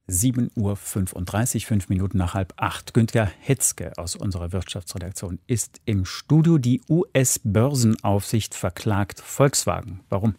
7:35 Uhr, 5 Minuten nach 7:30. Günther Hetzke aus unserer Wirtschaftsredaktion ist im Studio. Die US-Börsenaufsicht verklagt Volkswagen. Warum?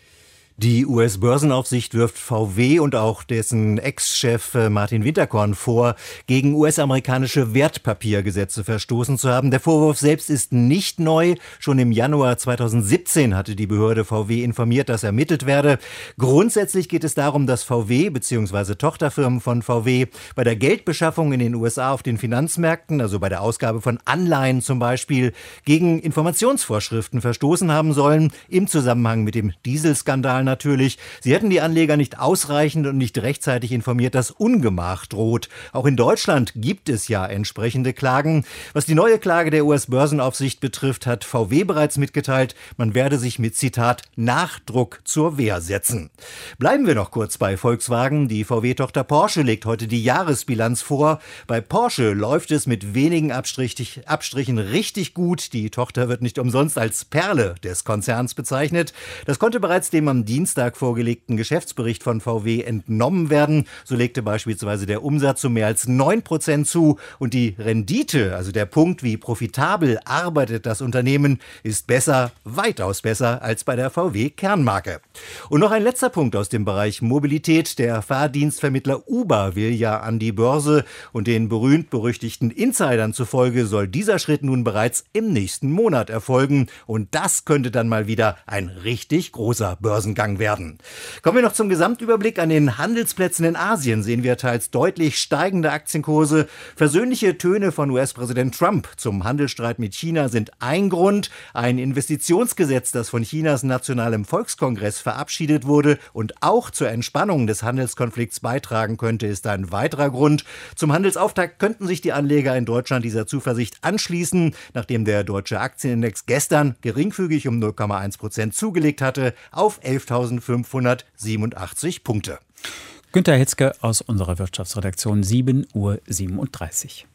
Die US-Börsenaufsicht wirft VW und auch dessen Ex-Chef Martin Winterkorn vor, gegen US-amerikanische Wertpapiergesetze verstoßen zu haben. Der Vorwurf selbst ist nicht neu. Schon im Januar 2017 hatte die Behörde VW informiert, dass ermittelt werde. Grundsätzlich geht es darum, dass VW bzw. Tochterfirmen von VW bei der Geldbeschaffung in den USA auf den Finanzmärkten, also bei der Ausgabe von Anleihen zum Beispiel, gegen Informationsvorschriften verstoßen haben sollen, im Zusammenhang mit dem Dieselskandal natürlich. Sie hätten die Anleger nicht ausreichend und nicht rechtzeitig informiert, dass Ungemach droht. Auch in Deutschland gibt es ja entsprechende Klagen. Was die neue Klage der US-Börsenaufsicht betrifft, hat VW bereits mitgeteilt, man werde sich mit, Zitat, Nachdruck zur Wehr setzen. Bleiben wir noch kurz bei Volkswagen. Die VW-Tochter Porsche legt heute die Jahresbilanz vor. Bei Porsche läuft es mit wenigen Abstrichen richtig gut. Die Tochter wird nicht umsonst als Perle des Konzerns bezeichnet. Das konnte bereits dem am Dienstag vorgelegten Geschäftsbericht von VW entnommen werden. So legte beispielsweise der Umsatz um mehr als 9% zu und die Rendite, also der Punkt, wie profitabel arbeitet das Unternehmen, ist besser, weitaus besser als bei der VW-Kernmarke. Und noch ein letzter Punkt aus dem Bereich Mobilität. Der Fahrdienstvermittler Uber will ja an die Börse und den berühmt-berüchtigten Insidern zufolge soll dieser Schritt nun bereits im nächsten Monat erfolgen und das könnte dann mal wieder ein richtig großer Börsengang werden. Kommen wir noch zum Gesamtüberblick. An den Handelsplätzen in Asien sehen wir teils deutlich steigende Aktienkurse. Versöhnliche Töne von US-Präsident Trump zum Handelsstreit mit China sind ein Grund. Ein Investitionsgesetz, das von Chinas Nationalem Volkskongress verabschiedet wurde und auch zur Entspannung des Handelskonflikts beitragen könnte, ist ein weiterer Grund. Zum Handelsauftakt könnten sich die Anleger in Deutschland dieser Zuversicht anschließen, nachdem der deutsche Aktienindex gestern geringfügig um 0,1% zugelegt hatte auf 11.587 Punkte. Günther Hetzke aus unserer Wirtschaftsredaktion, 7:37 Uhr.